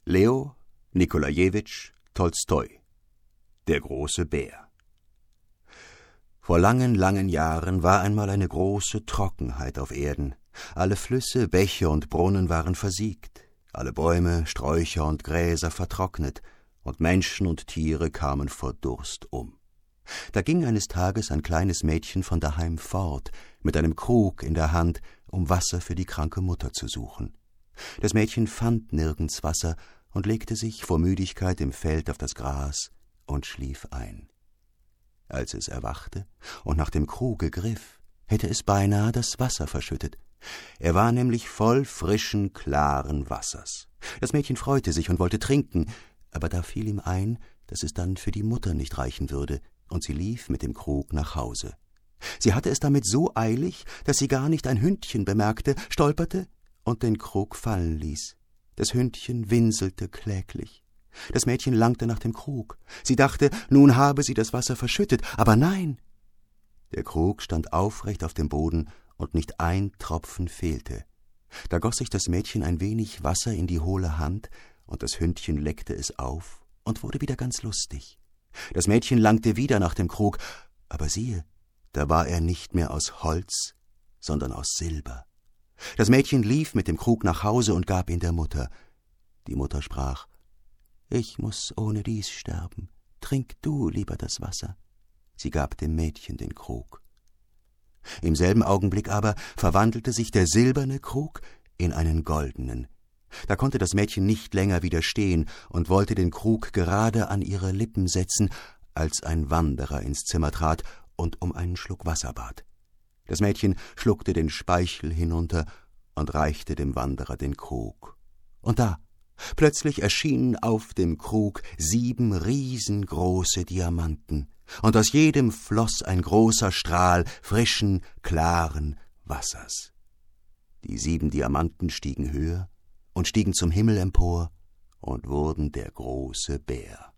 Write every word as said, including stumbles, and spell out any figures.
Leo Nikolajewitsch Tolstoi. Der große Bär. Vor langen, langen Jahren war einmal eine große Trockenheit auf Erden. Alle Flüsse, Bäche und Brunnen waren versiegt, alle Bäume, Sträucher und Gräser vertrocknet, und Menschen und Tiere kamen vor Durst um. Da ging eines Tages ein kleines Mädchen von daheim fort, mit einem Krug in der Hand, um Wasser für die kranke Mutter zu suchen. Das Mädchen fand nirgends Wasser und legte sich vor Müdigkeit im Feld auf das Gras und schlief ein. Als es erwachte und nach dem Kruge griff, hätte es beinahe das Wasser verschüttet. Er war nämlich voll frischen, klaren Wassers. Das Mädchen freute sich und wollte trinken, aber da fiel ihm ein, dass es dann für die Mutter nicht reichen würde, und sie lief mit dem Krug nach Hause. Sie hatte es damit so eilig, dass sie gar nicht ein Hündchen bemerkte, stolperte und den Krug fallen ließ. Das Hündchen winselte kläglich. Das Mädchen langte nach dem Krug. Sie dachte, nun habe sie das Wasser verschüttet, aber nein! Der Krug stand aufrecht auf dem Boden, und nicht ein Tropfen fehlte. Da goss sich das Mädchen ein wenig Wasser in die hohle Hand, und das Hündchen leckte es auf und wurde wieder ganz lustig. Das Mädchen langte wieder nach dem Krug, aber siehe, da war er nicht mehr aus Holz, sondern aus Silber. Das Mädchen lief mit dem Krug nach Hause und gab ihn der Mutter. Die Mutter sprach: »Ich muß ohne dies sterben. Trink du lieber das Wasser.« Sie gab dem Mädchen den Krug. Im selben Augenblick aber verwandelte sich der silberne Krug in einen goldenen. Da konnte das Mädchen nicht länger widerstehen und wollte den Krug gerade an ihre Lippen setzen, als ein Wanderer ins Zimmer trat und um einen Schluck Wasser bat. Das Mädchen schluckte den Speichel hinunter und reichte dem Wanderer den Krug. Und da, plötzlich erschienen auf dem Krug sieben riesengroße Diamanten, und aus jedem floss ein großer Strahl frischen, klaren Wassers. Die sieben Diamanten stiegen höher und stiegen zum Himmel empor und wurden der große Bär.